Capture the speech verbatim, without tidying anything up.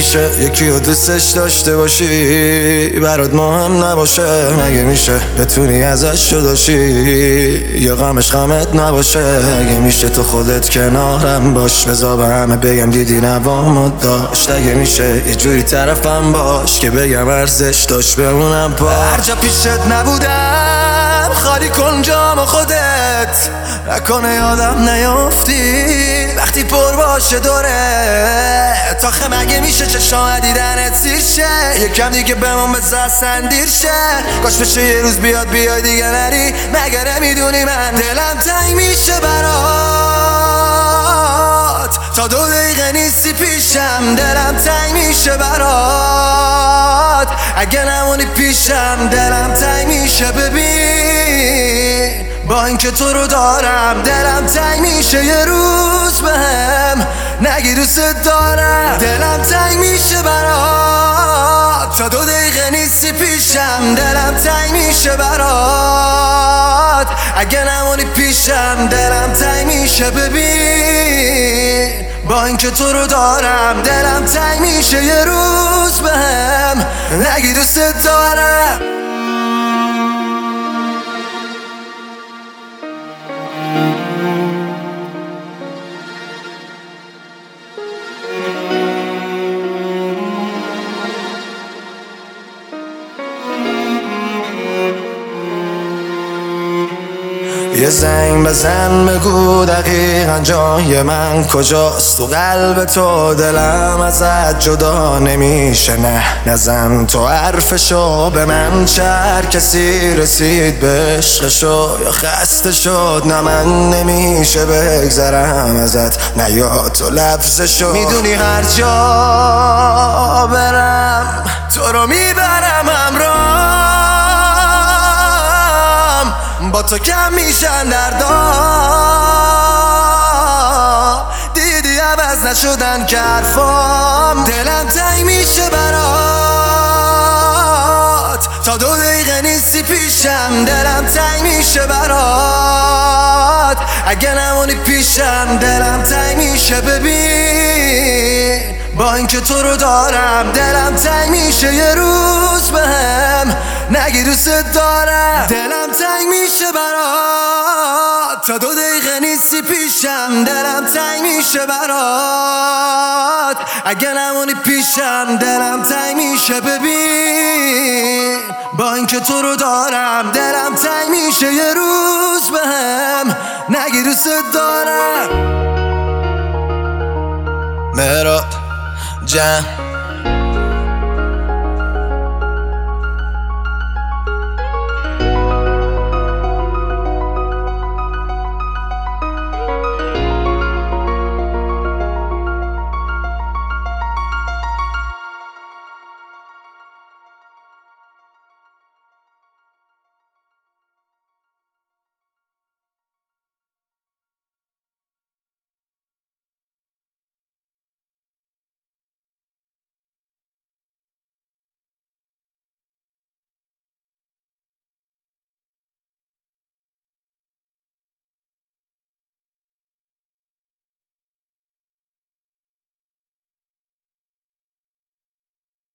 میشه یکی رو دوستش داشته باشی برات مهم نباشه؟ مگه میشه بتونی ازش جداشی یا غمش غمت نباشه؟ مگه میشه تو خودت کنارم باش بذار به همه بگم دیدی نوامو داشت؟ اگه میشه یه جوری طرفم باش که بگم ارزش داشت بمونم پا هر جا پیشت نبودم خالی کن جام خودت نکنه یادم نیافتی وقتی پر باشه دوره تاخه مگه میشه چشام دیدنت سیر شه یکم دیگه بمون بذار سندیر شه کاش بشه یه روز بیاد بیای دیگه نری مگه نمیدونی من دلم تنگ میشه برات تا دو دقیقه نیستی پیشم دلم تنگ میشه برات اگه نمونی پیشم دلم تنگ میشه ببین با اینکه تو رو دارم دلم تنگ میشه یه روز بهم نگی دوست دارم دلم تنگ میشه برات تا دو دقیقه نیستی پیشم دلم تنگ میشه برات اگه نمونی پیشم دلم تنگ میشه ببین با اینکه تو رو دارم دلم تنگ میشه یه روز بهم نگی دوست دارم یه زنگ بزن بگو دقیقا جای من کجاست تو قلب تو دلم ازت جدا نمیشه نه نزن تو حرفشو به من چه هر کسی رسید به عشقشو یا خسته شد نه من نمیشه بگذرم ازت نه یا تو لفظشو میدونی هر جا برم تو رو میبرم همراه با تو کم میشن دردا دیدی عوض نشدن که حرفام دلم تنگ میشه برات تا دو دقیقه نیستی پیشم دلم تنگ میشه برات اگه نمونی پیشم دلم تنگ میشه ببین با اینکه تو رو دارم دلم تنگ میشه یه روز بهم نگی دوست دارم دلم تنگ میشه برات تا دو دقیقه نیستی پیشم دلم تنگ میشه برات اگه نمونی پیشم دلم تنگ میشه ببین با اینکه تو رو دارم دلم تنگ میشه یه روز بهم نگی دوست دارم. مهراد جان